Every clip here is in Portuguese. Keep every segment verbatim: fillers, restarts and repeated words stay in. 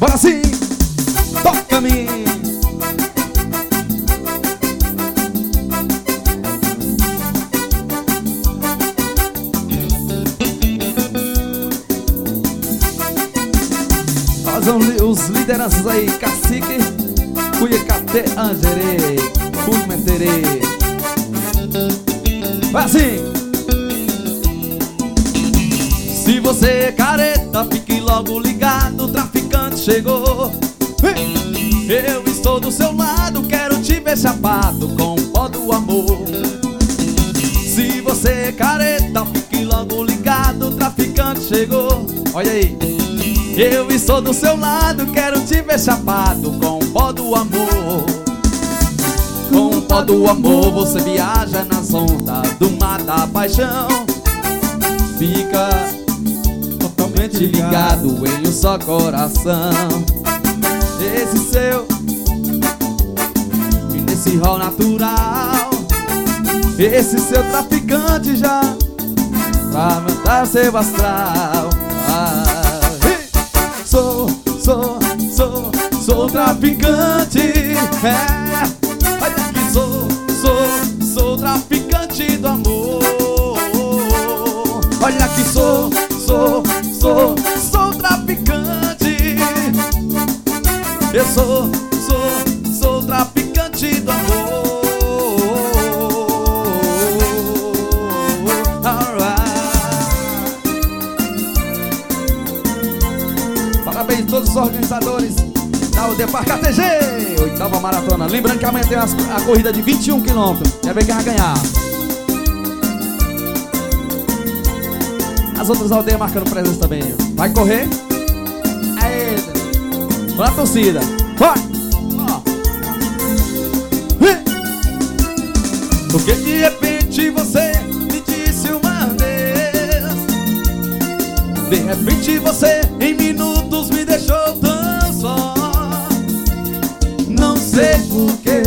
Agora sim, toca-me. Os lideranças aí, Cacique, Cuiacate, Angerê, Cuimeterê. Vai assim. Se você é careta, fique logo ligado, o traficante chegou. Eu estou do seu lado, quero te ver chapado com o pó do amor. Se você é careta, fique logo ligado, o traficante chegou. Olha aí. Eu estou do seu lado, quero te ver chapado com o pó do amor. Com o pó do amor você viaja nas ondas do mar da paixão. Fica totalmente ligado em um só coração. Esse seu, e nesse rol natural, esse seu traficante já pra matar seu astral. Ah. Sou, sou, sou, sou traficante. É, olha que sou, sou, sou traficante do amor. Olha que sou, sou, sou, sou traficante. Eu sou, sou, sou traficante do amor. Parabéns a todos os organizadores da Udepar K T G, oitava maratona. Lembrando que amanhã tem a corrida de vinte e um quilômetros. Quer ver quem vai ganhar. As outras aldeias marcando presença também. Vai correr? Aê, vamos na torcida. Vai! Ó. Porque de repente você me disse uma vez. De repente você em minutos me deixou tão só. Não sei porquê,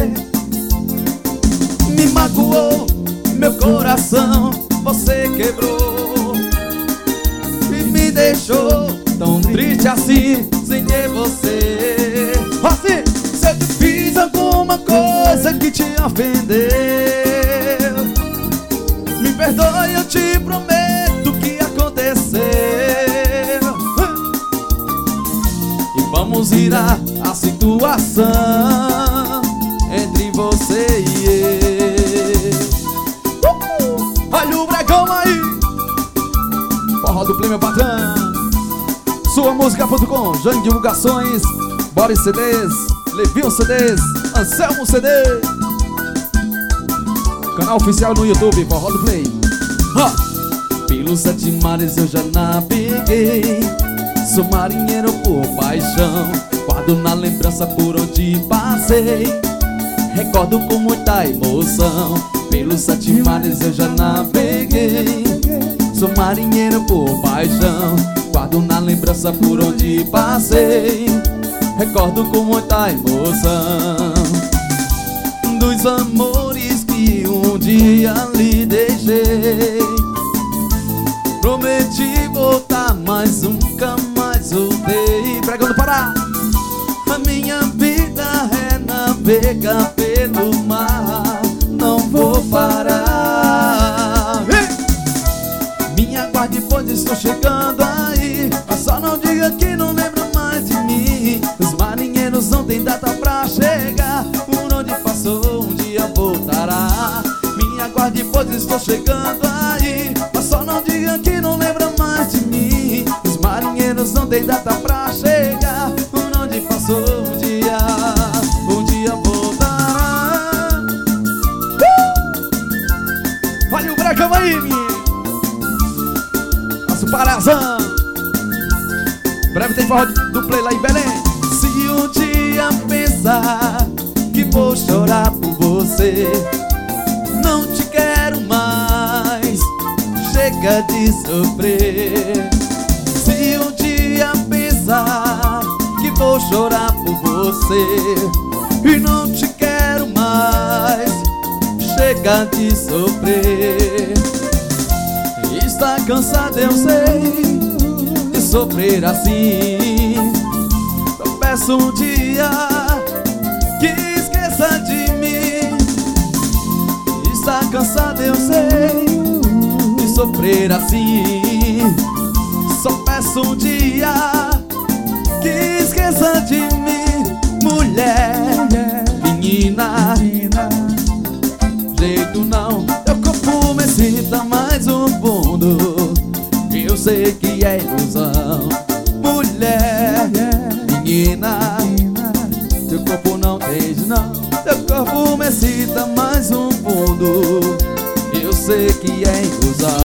me magoou meu coração, você quebrou e me deixou tão triste assim, sem ter você. Assim, se eu te fiz alguma coisa que te ofendeu, me perdoe, eu te prometo que aconteceu. E vamos virar a situação entre você e eu. uh! Olha o bregão aí. Forró do Play, meu patrão. Sua música ponto com, Jane Divulgações, Boris C Ds, Levinho C Ds, Anselmo C D. Canal oficial no YouTube, Forró do Play. Ha! Pelos sete mares eu já naveguei, sou marinheiro por paixão, guardo na lembrança por onde passei, recordo com muita emoção. Pelos sete mares eu já naveguei, sou marinheiro por paixão, guardo na lembrança por onde passei, recordo com muita emoção. Dos amores que um dia lhe deixei, prometi voltar, mas nunca mais voltei. Pregando Pará. A minha vida é navegar pelo mar, não vou parar. Me aguarde, pois estou chegando aí, mas só não diga que não lembra mais de mim. Os marinheiros não tem data pra chegar, por onde passou um dia voltará. Me aguarde, pois estou chegando aí, mas só não diga que não lembra mais de mim. Os marinheiros não tem data pra chegar, por onde passou um dia, um dia voltará. uh! Olha o brecão aí, menino. Nosso Parazão. Breve tem forró do Play lá em Belém. Se um dia pensar que vou chorar por você, não te quero mais, chega de sofrer. Se um dia pensar que vou chorar por você e não te quero mais, chega de sofrer. Está cansado, eu sei, de sofrer assim. peço um dia que esqueça de mim. Está cansado, eu sei, de sofrer assim. Só peço um dia que esqueça de mim. Mulher, menina, jeito não, teu corpo me excita mais um fundo. Eu sei que é ilusão. Mulher, menina, teu corpo não tem não. Teu corpo me excita mais um fundo. Eu sei que é ilusão.